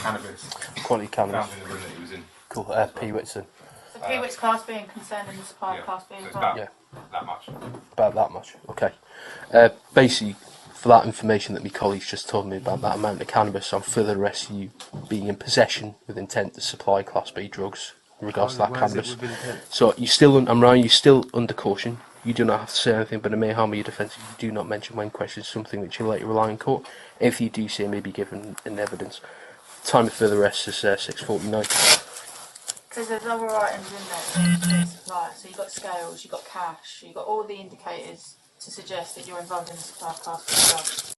cannabis. Quality cannabis. Found in the room that he was in. Cool. P. Whitson. So P-Wit's class B and concerned in the supply of class B So as it's well. about Yeah. that much. About that much. Okay. Basically, for that information that my colleagues just told me about that amount of cannabis, I'm further arresting you being in possession with intent to supply Class B drugs in regards to that cannabis. So you still, I'm Ryan, you're still under caution. You do not have to say anything, but it may harm your defence if you do not mention when questioned something which you'll later rely in court. If you do say, may be given in evidence. Time of further arrest is 6:49. Because there's other items in there, supply. So you've got scales, you've got cash, you've got all the indicators to suggest that you're involved in the supply of class B drugs.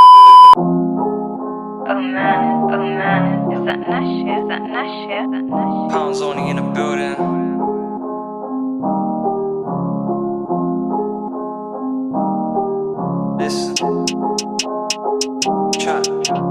Oh man, is that Nash? Is that Nash? Is that Nash? Pounds only in the building. Listen. Trap.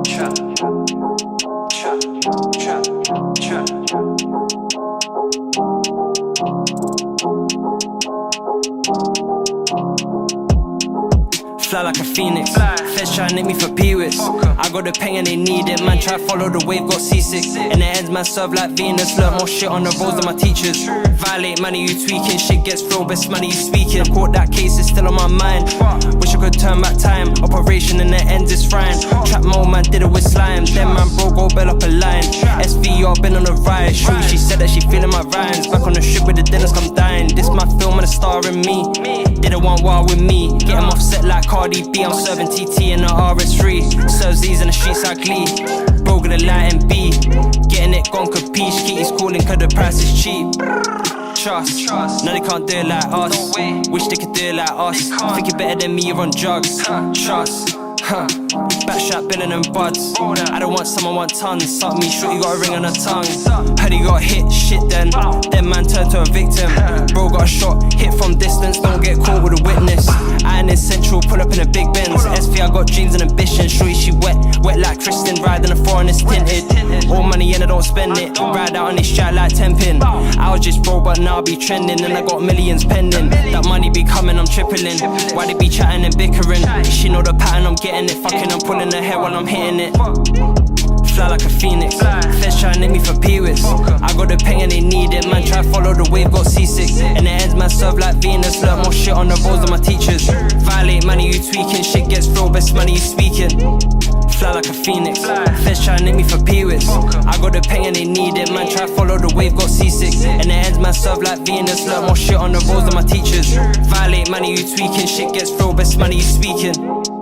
Fly like a phoenix. Feds try and nick me for P-Wits. I got the pain and they need it. Man try follow the wave, got seasick. And the ends man serve like Venus. Learn more shit on the roads than my teachers. Violate money, you tweaking. Shit gets real, best money, you speaking. Caught that case, it's still on my mind. Wish I could turn back time. Operation and the ends is frying. Trap mode, man did it with slime. Then man bro, go bell up a line. SVR been on the ride. True, she said that she feeling my rhymes. Back on the ship with the dinners come dying. This my film and a star in me. Didn't want war with me. Get him offset like Cardi B. I'm serving TT in the RS3. Serves these in the streets like Glee. Broke the light and B. Getting it gone capiche. Kitty's calling cause the price is cheap. Trust. No, they can't do it like us. Wish they could do it like us. Think it better than me, you're on drugs. Trust. Backshot billing and buds. I don't want someone want tons. Suck me, short, you got a ring on her tongue. Heard he got hit, shit then. Then man turned to a victim. Bro got a shot, hit from distance. Don't get caught with a witness. I ain't in Central, pull up in a big Benz. SV, I got dreams and ambition. Shorty, she wet like Kristen. Riding a foreign, it's tinted. All money in, I don't spend it. Ride out on this track like 10 pin. I was just broke, but now I be trending. And I got millions pending. That money be coming, I'm tripling. Why they be chatting and bickering? She know the pattern, I'm getting it. Fucking, I'm pulling her hair while I'm hitting it. Fly like a phoenix. Feds try and nick me for P-Wits. I got the pain and they need it. Man try follow the wave, got seasick. And the ends man serve like Venus. Learn more shit on the roads than my teachers. Violate money, you tweaking. Shit gets real, best money, you speaking. Fly like a phoenix. Feds try and nick me for P-Wits. I got the pain and they need it. Man try follow the wave, got seasick. And the ends man serve like Venus. Learn more shit on the roads than my teachers. Violate money, you tweaking. Shit gets real, best money, you speaking.